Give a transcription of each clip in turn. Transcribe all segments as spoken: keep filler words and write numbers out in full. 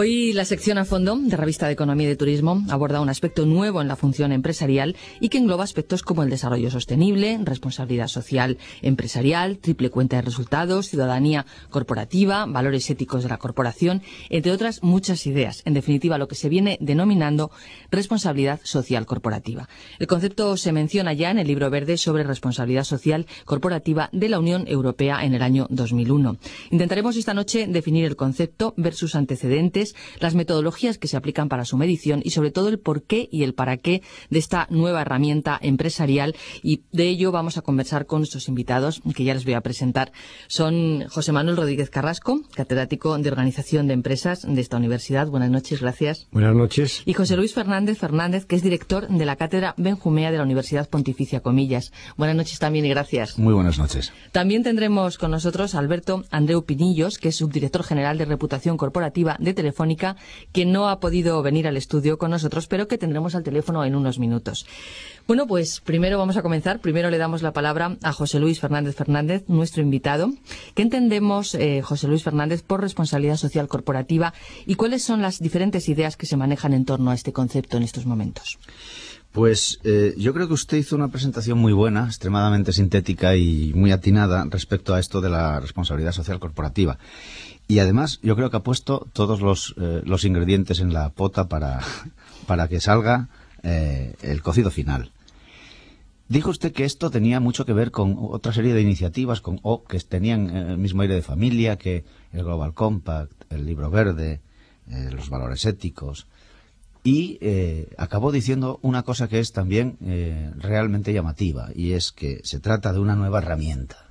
Hoy la sección A Fondo de Revista de Economía y de Turismo aborda un aspecto nuevo en la función empresarial y que engloba aspectos como el desarrollo sostenible, responsabilidad social empresarial, triple cuenta de resultados, ciudadanía corporativa, valores éticos de la corporación, entre otras muchas ideas. En definitiva, lo que se viene denominando responsabilidad social corporativa. El concepto se menciona ya en el Libro Verde sobre responsabilidad social corporativa de la Unión Europea en el año dos mil uno. Intentaremos esta noche definir el concepto, ver sus antecedentes, las metodologías que se aplican para su medición y sobre todo el porqué y el para qué de esta nueva herramienta empresarial, y de ello vamos a conversar con nuestros invitados que ya les voy a presentar. Son José Manuel Rodríguez Carrasco, catedrático de Organización de Empresas de esta universidad. Buenas noches, gracias. Buenas noches. Y José Luis Fernández Fernández, que es director de la Cátedra Benjumea de la Universidad Pontificia Comillas. Buenas noches también y gracias. Muy buenas noches. También tendremos con nosotros a Alberto Andreu Pinillos, que es subdirector general de Reputación Corporativa de Telefónica, que no ha podido venir al estudio con nosotros, pero que tendremos al teléfono en unos minutos. Bueno, pues primero vamos a comenzar. Primero le damos la palabra a José Luis Fernández Fernández, nuestro invitado. ¿Qué entendemos, eh, José Luis Fernández, por responsabilidad social corporativa y cuáles son las diferentes ideas que se manejan en torno a este concepto en estos momentos? Pues eh, yo creo que usted hizo una presentación muy buena, extremadamente sintética y muy atinada respecto a esto de la responsabilidad social corporativa. Y además yo creo que ha puesto todos los, eh, los ingredientes en la pota para, para que salga eh, el cocido final. Dijo usted que esto tenía mucho que ver con otra serie de iniciativas con, o que tenían el mismo aire de familia, que el Global Compact, el Libro Verde, eh, los valores éticos. Y eh, acabó diciendo una cosa que es también eh, realmente llamativa, y es que se trata de una nueva herramienta.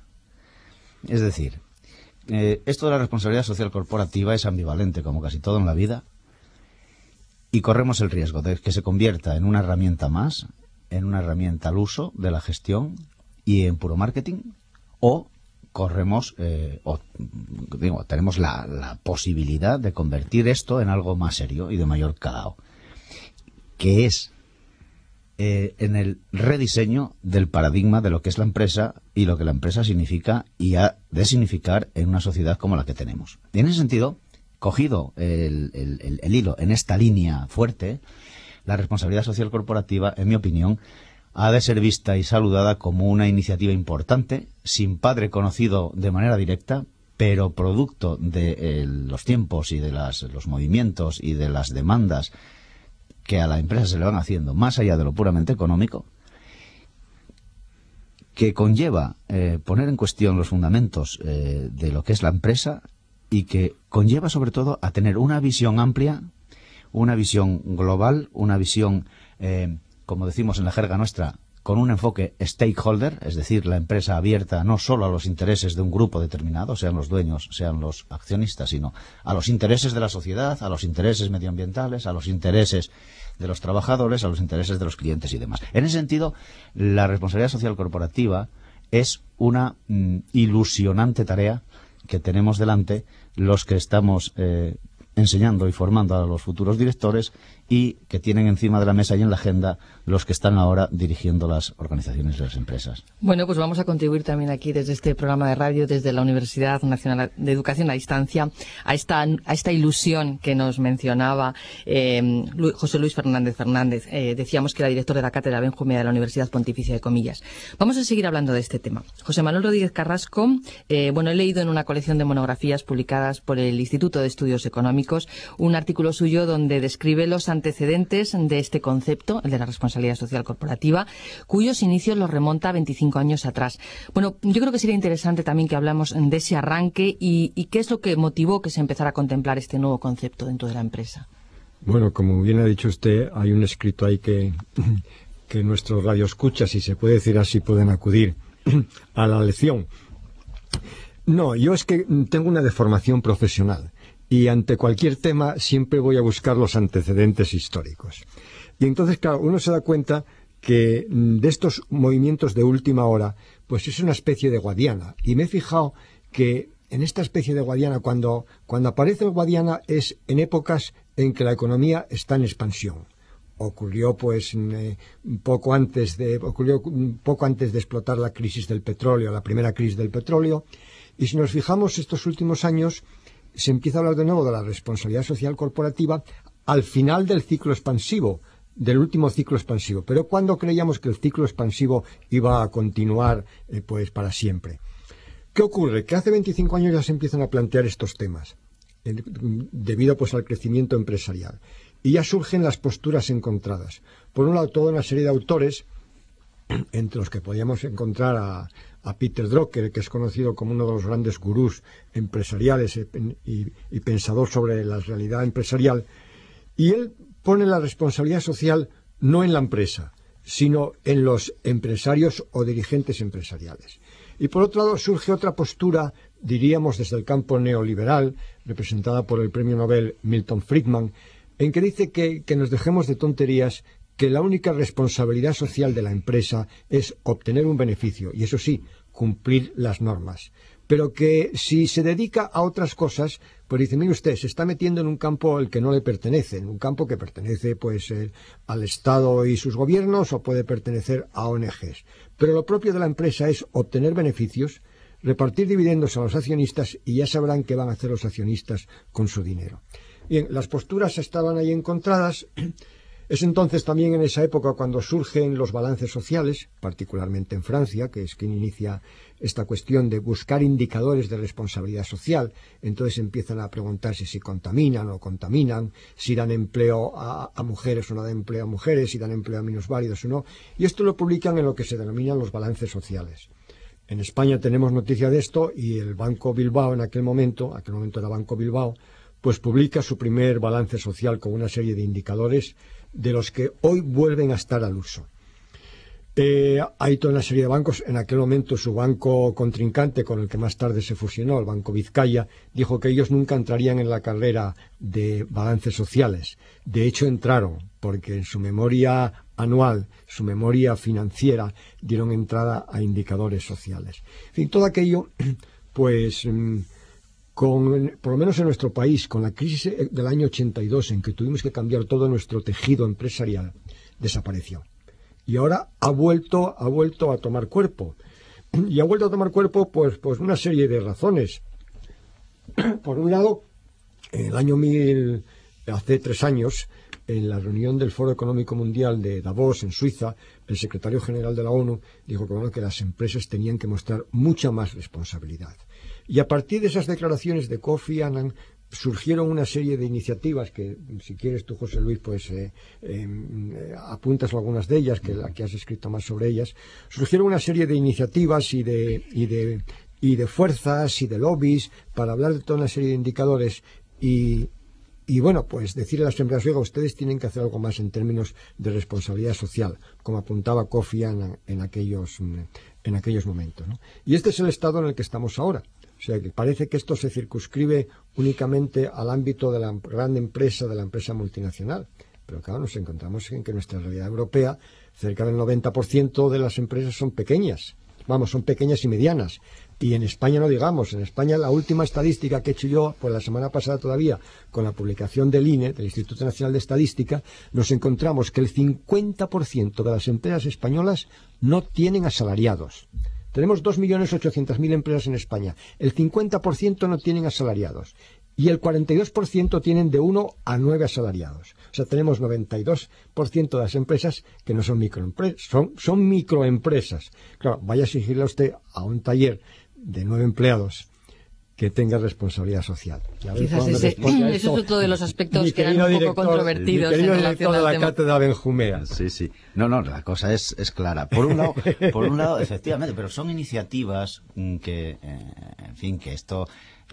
Es decir, eh, esto de la responsabilidad social corporativa es ambivalente, como casi todo en la vida, y corremos el riesgo de que se convierta en una herramienta más, en una herramienta al uso de la gestión y en puro marketing, o corremos, eh, o digo, tenemos la, la posibilidad de convertir esto en algo más serio y de mayor calado, que es eh, en el rediseño del paradigma de lo que es la empresa y lo que la empresa significa y ha de significar en una sociedad como la que tenemos. Y en ese sentido, cogido el, el, el, el hilo en esta línea fuerte, la responsabilidad social corporativa, en mi opinión, ha de ser vista y saludada como una iniciativa importante, sin padre conocido de manera directa, pero producto de eh, los tiempos y de las, los movimientos y de las demandas que a la empresa se le van haciendo, más allá de lo puramente económico, que conlleva eh, poner en cuestión los fundamentos eh, de lo que es la empresa y que conlleva sobre todo a tener una visión amplia, una visión global, una visión, eh, como decimos en la jerga nuestra, con un enfoque stakeholder, es decir, la empresa abierta no solo a los intereses de un grupo determinado, sean los dueños, sean los accionistas, sino a los intereses de la sociedad, a los intereses medioambientales, a los intereses de los trabajadores, a los intereses de los clientes y demás. En ese sentido, la responsabilidad social corporativa es una mm, ilusionante tarea que tenemos delante los que estamos eh, enseñando y formando a los futuros directores y que tienen encima de la mesa y en la agenda los que están ahora dirigiendo las organizaciones de las empresas. Bueno, pues vamos a contribuir también aquí desde este programa de radio, desde la Universidad Nacional de Educación a Distancia, a esta, a esta ilusión que nos mencionaba eh, José Luis Fernández Fernández. Eh, decíamos que era director de la Cátedra Benjumea de la Universidad Pontificia de Comillas. Vamos a seguir hablando de este tema. José Manuel Rodríguez Carrasco, eh, bueno, he leído en una colección de monografías publicadas por el Instituto de Estudios Económicos un artículo suyo donde describe los antecedentes de este concepto, el de la responsabilidad social corporativa, cuyos inicios los remonta a veinticinco años atrás. Bueno, yo creo que sería interesante también que hablamos de ese arranque y, y qué es lo que motivó que se empezara a contemplar este nuevo concepto dentro de la empresa. Bueno, como bien ha dicho usted, hay un escrito ahí que, que nuestros radioescuchas, si se puede decir así, pueden acudir a la lección. No, yo es que tengo una deformación profesional y ante cualquier tema siempre voy a buscar los antecedentes históricos. Y entonces, claro, uno se da cuenta que de estos movimientos de última hora, pues es una especie de Guadiana. Y me he fijado que en esta especie de Guadiana, cuando, cuando aparece el Guadiana, es en épocas en que la economía está en expansión. Ocurrió pues eh, poco antes de ocurrió poco antes de explotar la crisis del petróleo, la primera crisis del petróleo. Y si nos fijamos estos últimos años, se empieza a hablar de nuevo de la responsabilidad social corporativa al final del ciclo expansivo, del último ciclo expansivo. Pero cuando creíamos que el ciclo expansivo iba a continuar eh, pues para siempre. ¿Qué ocurre? Que hace veinticinco años ya se empiezan a plantear estos temas, eh, debido pues al crecimiento empresarial. Y ya surgen las posturas encontradas. Por un lado, toda una serie de autores, entre los que podíamos encontrar a, a Peter Drucker, que es conocido como uno de los grandes gurús empresariales y, y, y pensador sobre la realidad empresarial, y él pone la responsabilidad social no en la empresa, sino en los empresarios o dirigentes empresariales. Y por otro lado surge otra postura, diríamos desde el campo neoliberal, representada por el premio Nobel Milton Friedman, en que dice que, que nos dejemos de tonterías, que la única responsabilidad social de la empresa es obtener un beneficio, y eso sí, cumplir las normas. Pero que si se dedica a otras cosas, pues dice, mire usted, se está metiendo en un campo al que no le pertenece, en un campo que pertenece pues eh, al Estado y sus gobiernos, o puede pertenecer a O N Ges. Pero lo propio de la empresa es obtener beneficios, repartir dividendos a los accionistas, y ya sabrán qué van a hacer los accionistas con su dinero. Bien, las posturas estaban ahí encontradas. Es entonces también en esa época cuando surgen los balances sociales, particularmente en Francia, que es quien inicia esta cuestión de buscar indicadores de responsabilidad social. Entonces empiezan a preguntarse si contaminan o no contaminan, si dan empleo a, a mujeres o no dan empleo a mujeres, si dan empleo a minusválidos o no. Y esto lo publican en lo que se denominan los balances sociales. En España tenemos noticia de esto, y el Banco Bilbao en aquel momento, aquel momento era Banco Bilbao, pues publica su primer balance social con una serie de indicadores de los que hoy vuelven a estar al uso. Eh, hay toda una serie de bancos. En aquel momento su banco contrincante, con el que más tarde se fusionó, el Banco Vizcaya, dijo que ellos nunca entrarían en la carrera de balances sociales. De hecho entraron, porque en su memoria anual, su memoria financiera, dieron entrada a indicadores sociales. En fin, todo aquello, pues... Con, por lo menos en nuestro país, con la crisis del año ochenta y dos, en que tuvimos que cambiar todo nuestro tejido empresarial, desapareció. Y ahora ha vuelto, ha vuelto a tomar cuerpo. Y ha vuelto a tomar cuerpo, pues, pues una serie de razones. Por un lado, en el año mil, hace tres años, en la reunión del Foro Económico Mundial de Davos, en Suiza, el secretario general de la ONU dijo que, bueno, que las empresas tenían que mostrar mucha más responsabilidad. Y a partir de esas declaraciones de Kofi Annan surgieron una serie de iniciativas que, si quieres tú, José Luis, pues eh, eh, apuntas algunas de ellas, que, que has escrito más sobre ellas. Surgieron una serie de iniciativas y de, y de, y de fuerzas y de lobbies para hablar de toda una serie de indicadores y... Y bueno, pues decirle a las empresas, oiga, ustedes tienen que hacer algo más en términos de responsabilidad social, como apuntaba Kofi Annan en aquellos, en aquellos momentos, ¿no? Y este es el estado en el que estamos ahora. O sea, que parece que esto se circunscribe únicamente al ámbito de la gran empresa, de la empresa multinacional. Pero claro, nos encontramos en que nuestra realidad europea, cerca del noventa por ciento de las empresas son pequeñas. Vamos, son pequeñas y medianas. Y en España no digamos. En España la última estadística que he hecho yo, pues la semana pasada todavía, con la publicación del I N E, del Instituto Nacional de Estadística, nos encontramos que el cincuenta por ciento de las empresas españolas no tienen asalariados. Tenemos dos millones ochocientas mil empresas en España. El cincuenta por ciento no tienen asalariados. Y el cuarenta y dos por ciento tienen de uno a nueve asalariados. O sea, tenemos noventa y dos por ciento de las empresas que no son microempresas, son, son microempresas. Claro, vaya a exigirle a usted a un taller de nueve empleados que tenga responsabilidad social. Quizás ese, eso es otro de los aspectos que eran un poco director, controvertidos. Mi querido en director de la tema. Cátedra Benjumea. Sí, sí. No, no, la cosa es, es clara. Por un lado, por un lado, efectivamente, pero son iniciativas que, eh, en fin, que esto...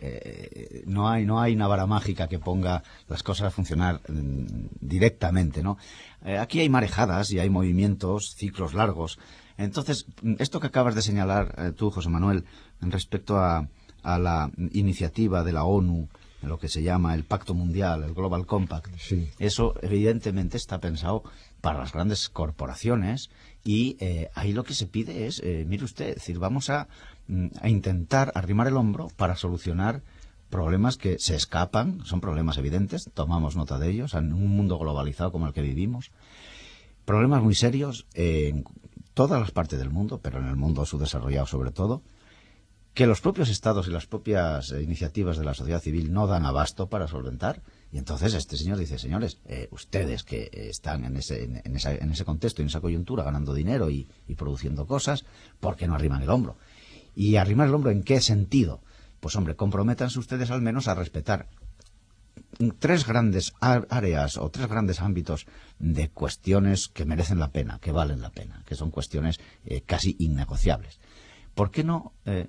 Eh, no hay no hay una vara mágica que ponga las cosas a funcionar mm, directamente, ¿no? Eh, aquí hay marejadas y hay movimientos, ciclos largos. Entonces, esto que acabas de señalar eh, tú, José Manuel, en respecto a, a la iniciativa de la ONU, en lo que se llama el Pacto Mundial, el Global Compact, sí. Eso evidentemente está pensado para las grandes corporaciones y eh, ahí lo que se pide es, eh, mire usted, es decir, vamos a, a intentar arrimar el hombro para solucionar problemas que se escapan, son problemas evidentes, tomamos nota de ellos, en un mundo globalizado como el que vivimos, problemas muy serios en todas las partes del mundo, pero en el mundo subdesarrollado sobre todo, que los propios estados y las propias eh, iniciativas de la sociedad civil no dan abasto para solventar. Y entonces este señor dice, señores, eh, ustedes que eh, están en ese, en, en, esa, en ese contexto, en esa coyuntura, ganando dinero y, y produciendo cosas, ¿por qué no arriman el hombro? ¿Y arrimar el hombro en qué sentido? Pues hombre, comprométanse ustedes al menos a respetar tres grandes áreas o tres grandes ámbitos de cuestiones que merecen la pena, que valen la pena, que son cuestiones eh, casi innegociables. ¿Por qué no eh,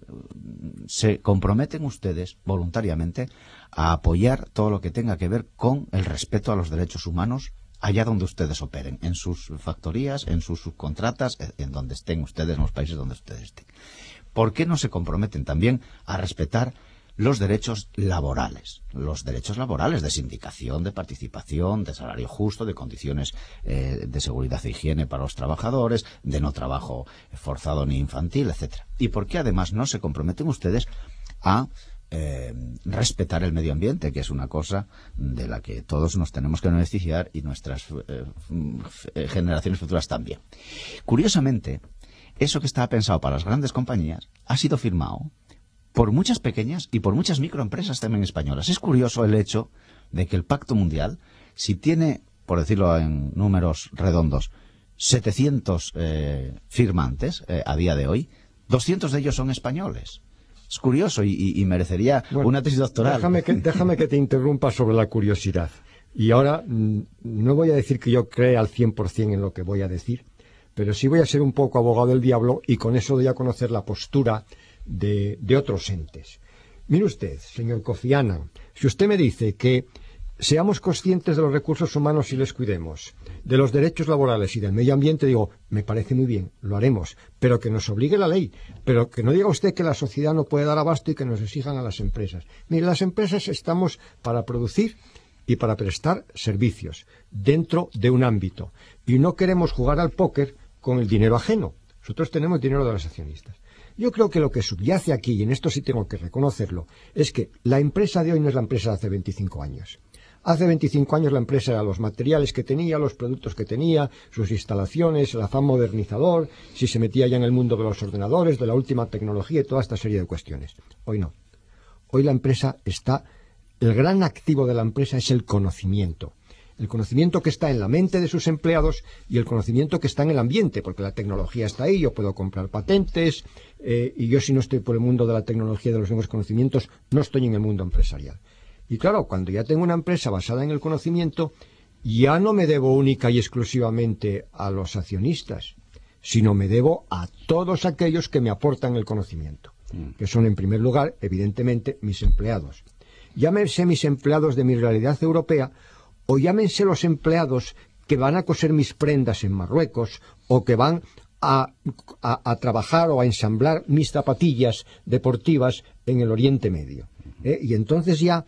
se comprometen ustedes voluntariamente a apoyar todo lo que tenga que ver con el respeto a los derechos humanos allá donde ustedes operen, en sus factorías, en sus subcontratas, en donde estén ustedes, en los países donde ustedes estén? ¿Por qué no se comprometen también a respetar los derechos laborales, los derechos laborales de sindicación, de participación, de salario justo, de condiciones eh, de seguridad e higiene para los trabajadores, de no trabajo forzado ni infantil, etcétera? ¿Y por qué además no se comprometen ustedes a eh, respetar el medio ambiente, que es una cosa de la que todos nos tenemos que beneficiar y nuestras eh, generaciones futuras también? Curiosamente, eso que estaba pensado para las grandes compañías ha sido firmado por muchas pequeñas y por muchas microempresas también españolas. Es curioso el hecho de que el Pacto Mundial, si tiene, por decirlo en números redondos, setecientos eh, firmantes eh, a día de hoy, doscientos de ellos son españoles. Es curioso y, y, y merecería bueno, una tesis doctoral. Déjame que, déjame que te interrumpa sobre la curiosidad. Y ahora, no voy a decir que yo crea al cien por cien en lo que voy a decir, pero sí voy a ser un poco abogado del diablo y con eso doy a conocer la postura De, de otros entes. Mire usted, señor Kofi Annan, si usted me dice que seamos conscientes de los recursos humanos y les cuidemos, de los derechos laborales y del medio ambiente, digo, me parece muy bien, lo haremos, pero que nos obligue la ley, pero que no diga usted que la sociedad no puede dar abasto y que nos exijan a las empresas. Mire, las empresas estamos para producir y para prestar servicios dentro de un ámbito, y no queremos jugar al póker con el dinero ajeno. Nosotros tenemos dinero de los accionistas. Yo creo que lo que subyace aquí, y en esto sí tengo que reconocerlo, es que la empresa de hoy no es la empresa de hace veinticinco años. Hace veinticinco años la empresa era los materiales que tenía, los productos que tenía, sus instalaciones, el afán modernizador, si se metía ya en el mundo de los ordenadores, de la última tecnología y toda esta serie de cuestiones. Hoy no. Hoy la empresa está, el gran activo de la empresa es el conocimiento. El conocimiento que está en la mente de sus empleados y el conocimiento que está en el ambiente, porque la tecnología está ahí, yo puedo comprar patentes, eh, y yo si no estoy por el mundo de la tecnología y de los nuevos conocimientos, no estoy en el mundo empresarial. Y claro, cuando ya tengo una empresa basada en el conocimiento, ya no me debo única y exclusivamente a los accionistas, sino me debo a todos aquellos que me aportan el conocimiento, que son en primer lugar, evidentemente, mis empleados. Llámense mis empleados de mi realidad europea, o llámense los empleados que van a coser mis prendas en Marruecos o que van a, a, a trabajar o a ensamblar mis zapatillas deportivas en el Oriente Medio. ¿Eh? Y entonces ya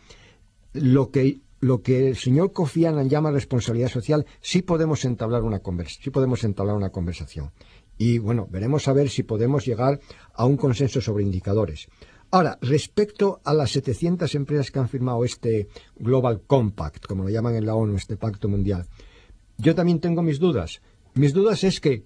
lo que, lo que el señor Kofi Annan llama responsabilidad social, sí podemos entablar una conversa, sí podemos entablar una conversación. Y bueno, veremos a ver si podemos llegar a un consenso sobre indicadores. Ahora, respecto a las setecientas empresas que han firmado este Global Compact, como lo llaman en la ONU, este pacto mundial, yo también tengo mis dudas. Mis dudas es que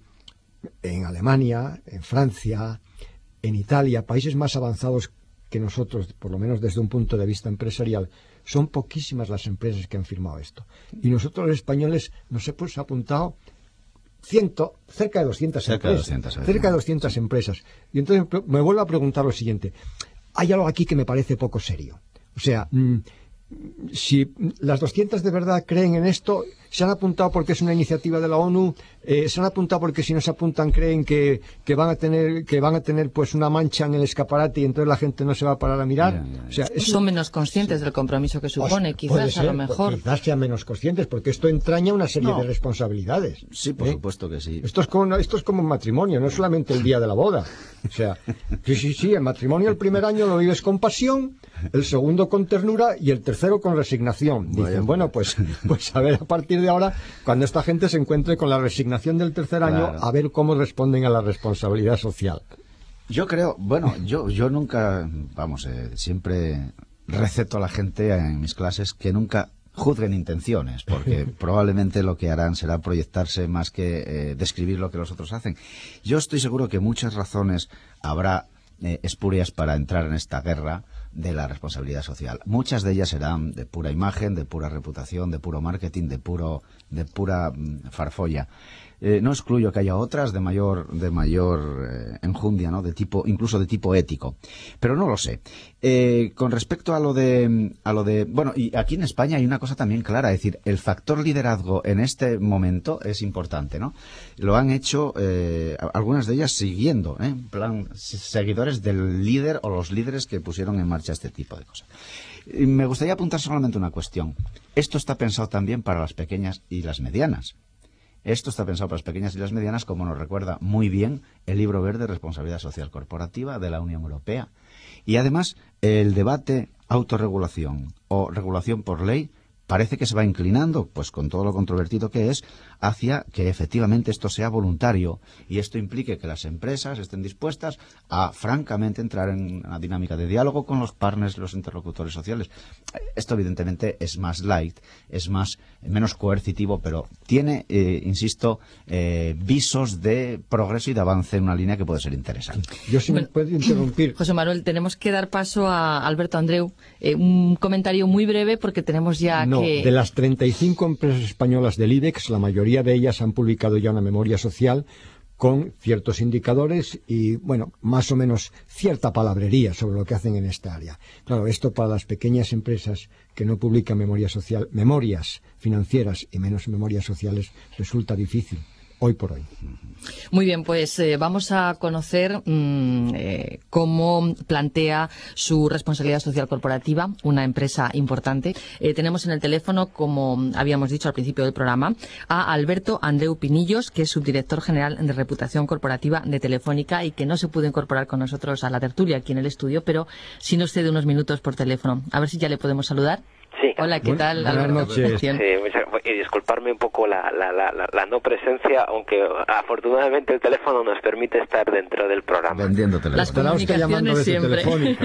en Alemania, en Francia, en Italia, países más avanzados que nosotros, por lo menos desde un punto de vista empresarial, son poquísimas las empresas que han firmado esto. Y nosotros los españoles nos hemos apuntado ciento, cerca de doscientas cerca empresas. De doscientas, cerca de doscientas empresas. Y entonces me vuelvo a preguntar lo siguiente. Hay algo aquí que me parece poco serio. O sea, mmm, si las doscientas de verdad creen en esto, se han apuntado porque es una iniciativa de la ONU, eh, se han apuntado porque si no se apuntan creen que, que van a tener que van a tener pues una mancha en el escaparate y entonces la gente no se va a parar a mirar. Yeah, yeah. O sea, es, son menos conscientes sí. del compromiso que supone, pues, quizás ser, a lo mejor. Quizás sean menos conscientes porque esto entraña una serie no. de responsabilidades. Sí, por ¿eh? supuesto que sí. Esto es como esto es como un matrimonio, no es solamente el día de la boda. O sea, sí, sí, sí, el matrimonio el primer año lo vives con pasión, el segundo con ternura y el tercero con resignación. Dicen, Vaya, bueno, pues, pues a ver, a partir de ahora, cuando esta gente se encuentre con la resignación del tercer año, claro. a ver cómo responden a la responsabilidad social. Yo creo, bueno, yo, yo nunca, vamos, eh, siempre receto a la gente en mis clases que nunca juzguen intenciones, porque probablemente lo que harán será proyectarse más que eh, describir lo que los otros hacen. Yo estoy seguro que muchas razones habrá eh, espurias para entrar en esta guerra de la responsabilidad social. Muchas de ellas serán de pura imagen, de pura reputación, de puro marketing, de puro de pura mm, farfolla. Eh, no excluyo que haya otras de mayor de mayor eh, enjundia, ¿no? De tipo, incluso de tipo ético, pero no lo sé. Eh, con respecto a lo de a lo de bueno, y aquí en España hay una cosa también clara, es decir, el factor liderazgo en este momento es importante, ¿no? Lo han hecho eh, algunas de ellas siguiendo, ¿eh? En plan, seguidores del líder o los líderes que pusieron en marcha este tipo de cosas. Y me gustaría apuntar solamente una cuestión. Esto está pensado también para las pequeñas y las medianas. Esto está pensado para las pequeñas y las medianas, como nos recuerda muy bien el Libro Verde de Responsabilidad Social Corporativa de la Unión Europea. Y además, el debate autorregulación o regulación por ley parece que se va inclinando, pues con todo lo controvertido que es, hacia que efectivamente esto sea voluntario y esto implique que las empresas estén dispuestas a francamente entrar en una dinámica de diálogo con los partners, los interlocutores sociales. Esto evidentemente es más light, es más menos coercitivo, pero tiene, eh, insisto, eh, visos de progreso y de avance en una línea que puede ser interesante. Yo sí bueno, me puedo interrumpir. José Manuel, tenemos que dar paso a Alberto Andreu. Eh, un comentario muy breve porque tenemos ya no, que... de las treinta y cinco empresas españolas del IBEX, la mayoría de ellas han publicado ya una memoria social con ciertos indicadores y, bueno, más o menos cierta palabrería sobre lo que hacen en esta área. Claro, esto para las pequeñas empresas que no publican memoria social, memorias financieras y menos memorias sociales resulta difícil. Hoy por hoy. Muy bien, pues eh, vamos a conocer mmm, eh, cómo plantea su responsabilidad social corporativa una empresa importante. Eh, tenemos en el teléfono, como habíamos dicho al principio del programa, a Alberto Andreu Pinillos, que es subdirector general de reputación corporativa de Telefónica y que no se pudo incorporar con nosotros a la tertulia aquí en el estudio, pero sí nos cede unos minutos por teléfono. A ver si ya le podemos saludar. Sí. Hola, ¿qué tal? Buenas Alberto? noches. Sí, muchas, y disculparme un poco la, la, la, la no presencia, aunque afortunadamente el teléfono nos permite estar dentro del programa. Vendiendo teléfono. Las comunicaciones siempre.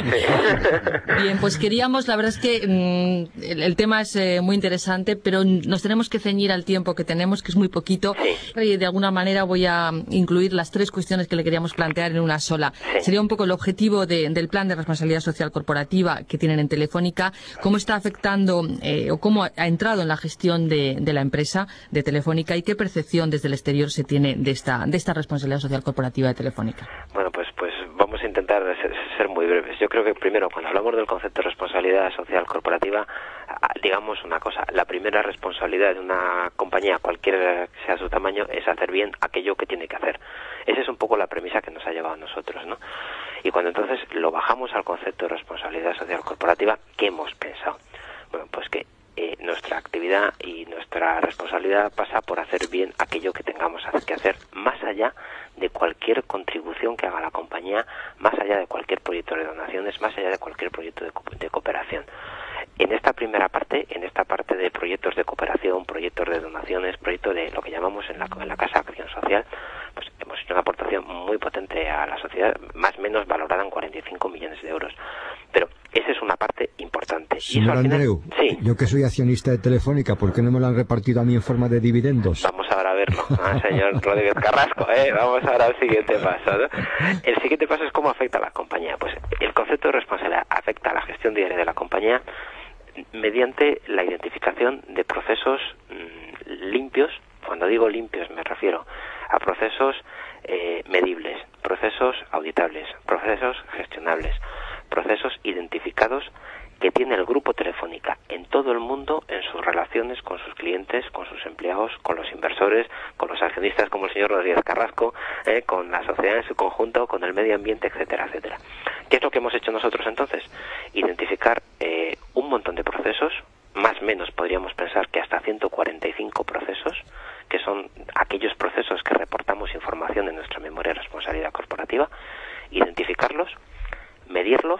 Sí. Bien, pues queríamos, la verdad es que mmm, el, el tema es eh, muy interesante, pero nos tenemos que ceñir al tiempo que tenemos, que es muy poquito. Sí. Y de alguna manera voy a incluir las tres cuestiones que le queríamos plantear en una sola. Sí. Sería un poco el objetivo de, del plan de responsabilidad social corporativa que tienen en Telefónica, cómo está afectando Eh, o cómo ha entrado en la gestión de, de la empresa de Telefónica y qué percepción desde el exterior se tiene de esta, de esta responsabilidad social corporativa de Telefónica. Bueno, pues, pues vamos a intentar ser, ser muy breves. Yo creo que primero, cuando hablamos del concepto de responsabilidad social corporativa, digamos una cosa, la primera responsabilidad de una compañía, cualquiera que sea su tamaño, es hacer bien aquello que tiene que hacer. Esa es un poco la premisa que nos ha llevado a nosotros, ¿no? Y cuando entonces lo bajamos al concepto de responsabilidad social corporativa, ¿qué hemos pensado? Bueno, pues que eh, nuestra actividad y nuestra responsabilidad pasa por hacer bien aquello que tengamos que hacer, más allá de cualquier contribución que haga la compañía, más allá de cualquier proyecto de donaciones, más allá de cualquier proyecto de, co de cooperación. En esta primera parte, en esta parte de proyectos de cooperación, proyectos de donaciones, proyectos de lo que llamamos en la, en la Casa de Acción Social, pues hemos hecho una aportación muy potente a la sociedad, más o menos valorada en cuarenta y cinco millones de euros. Pero esa es una parte importante. Señor Andreu, sí. Yo que soy accionista de Telefónica, ¿por qué no me lo han repartido a mí en forma de dividendos? Vamos ahora a verlo, ¿no? Señor Rodríguez Carrasco, ¿eh? Vamos ahora al siguiente paso, ¿no? El siguiente paso es cómo afecta a la compañía. Pues el concepto de responsabilidad afecta a la gestión diaria de la compañía mediante la identificación de procesos mmm, limpios. Cuando digo limpios me refiero a procesos eh, medibles, procesos auditables, procesos gestionables, procesos identificados que tiene el grupo Telefónica en todo el mundo en sus relaciones con sus clientes, con sus empleados, con los inversores, con los accionistas como el señor Rodríguez Carrasco, eh, con la sociedad en su conjunto, con el medio ambiente, etcétera, etcétera. ¿Qué es lo que hemos hecho nosotros entonces? Identificar eh, un montón de procesos, más o menos podríamos pensar que hasta ciento cuarenta y cinco procesos, que son aquellos procesos que reportamos información en nuestra memoria de responsabilidad corporativa, identificarlos, medirlos,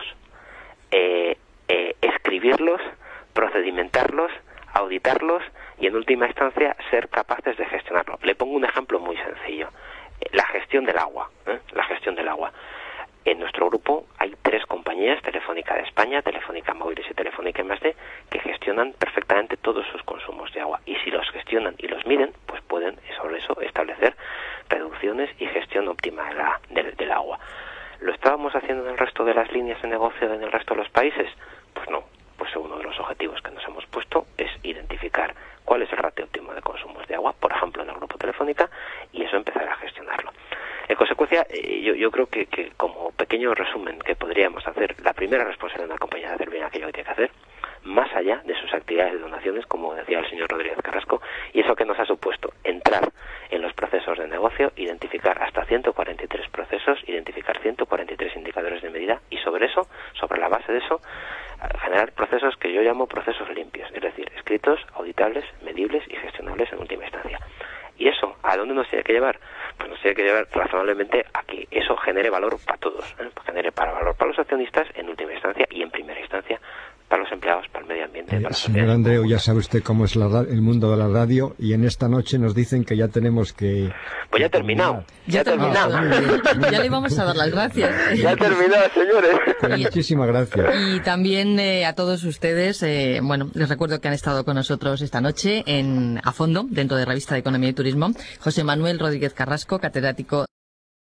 eh, eh, escribirlos, procedimentarlos, auditarlos y en última instancia ser capaces de gestionarlo. Le pongo un ejemplo muy sencillo. La gestión del agua, ¿eh? La gestión del agua. En nuestro grupo hay tres compañías, Telefónica de España, Telefónica Móviles y Telefónica I más D, que gestionan perfectamente todos sus consumos de agua. Y si los gestionan y los miden, pues pueden sobre eso establecer reducciones y gestión óptima de la, del, del agua. ¿Lo estábamos haciendo en el resto de las líneas de negocio en el resto de los países? Pues no. Pues uno de los objetivos que nos hemos puesto es identificar cuál es el ratio óptimo de consumos de agua, por ejemplo, en el grupo Telefónica, y eso empezar a gestionarlo. En consecuencia, eh, yo, yo creo que, que como pequeño resumen que podríamos hacer, la primera responsabilidad de una compañía de hacer bien aquello que tiene que hacer, más allá de sus actividades de donaciones, como decía el señor Rodríguez Carrasco, y eso que nos ha supuesto entrar en los procesos de negocio, identificar hasta ciento cuarenta y tres procesos, identificar ciento cuarenta y tres indicadores de medida, y sobre eso, sobre la base de eso, generar procesos que yo llamo procesos limpios, es decir, escritos, auditables, medibles y gestionables en última instancia. ¿Y eso a dónde nos tiene que llevar? Pues nos tiene que llevar razonablemente a que eso genere valor para todos, ¿eh? Genere para valor para los accionistas en última instancia y en primera instancia para los empleados, para el medio ambiente. Eh, para señor Andreu, ya sabe usted cómo es la, el mundo de la radio, y en esta noche nos dicen que ya tenemos que... Pues ya he terminado. Ya he terminado. Ah, ya le vamos a dar las gracias. Ya he terminado, señores. Pues muchísimas gracias. Y también eh, a todos ustedes, eh, bueno, les recuerdo que han estado con nosotros esta noche en A Fondo, dentro de Revista de Economía y Turismo, José Manuel Rodríguez Carrasco, catedrático